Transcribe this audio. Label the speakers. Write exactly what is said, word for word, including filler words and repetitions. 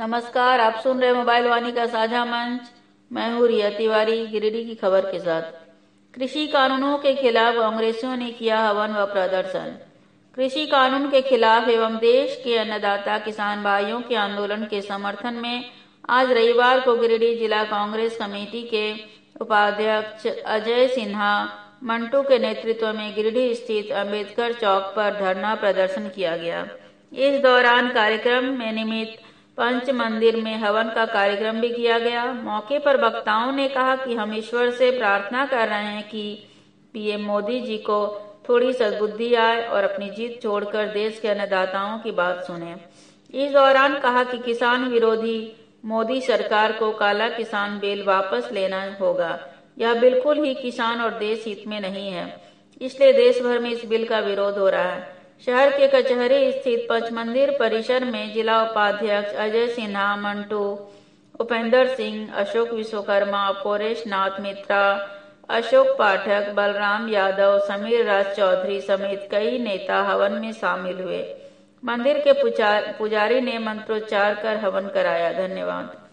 Speaker 1: नमस्कार, आप सुन रहे मोबाइल वाणी का साझा मंच। मैं हूँ रिया तिवारी, गिरिडीह की खबर के साथ। कृषि कानूनों के खिलाफ कांग्रेसियों ने किया हवन व प्रदर्शन। कृषि कानून के खिलाफ एवं देश के अन्नदाता किसान भाइयों के आंदोलन के समर्थन में आज रविवार को गिरिडीह जिला कांग्रेस कमेटी के उपाध्यक्ष अजय सिन्हा मंटू के नेतृत्व में गिरिडीह स्थित अंबेडकर चौक पर धरना प्रदर्शन किया गया। इस दौरान कार्यक्रम में निमित्त पंच मंदिर में हवन का कार्यक्रम भी किया गया। मौके पर वक्ताओं ने कहा कि हम ईश्वर से प्रार्थना कर रहे हैं कि पीएम मोदी जी को थोड़ी सद्बुद्धि आए और अपनी जीत छोड़कर देश के अन्नदाताओं की बात सुने। इस दौरान कहा कि किसान विरोधी मोदी सरकार को काला किसान बिल वापस लेना होगा। यह बिल्कुल ही किसान और देश हित में नहीं है, इसलिए देश भर में इस बिल का विरोध हो रहा है। शहर के कचहरी स्थित पंच मंदिर परिसर में जिला उपाध्यक्ष अजय सिन्हा, मंटू, उपेंद्र सिंह, अशोक विश्वकर्मा, पौरेश नाथ मित्रा, अशोक पाठक, बलराम यादव, समीर राज चौधरी समेत कई नेता हवन में शामिल हुए। मंदिर के पुजारी ने मंत्रोच्चार कर हवन कराया। धन्यवाद।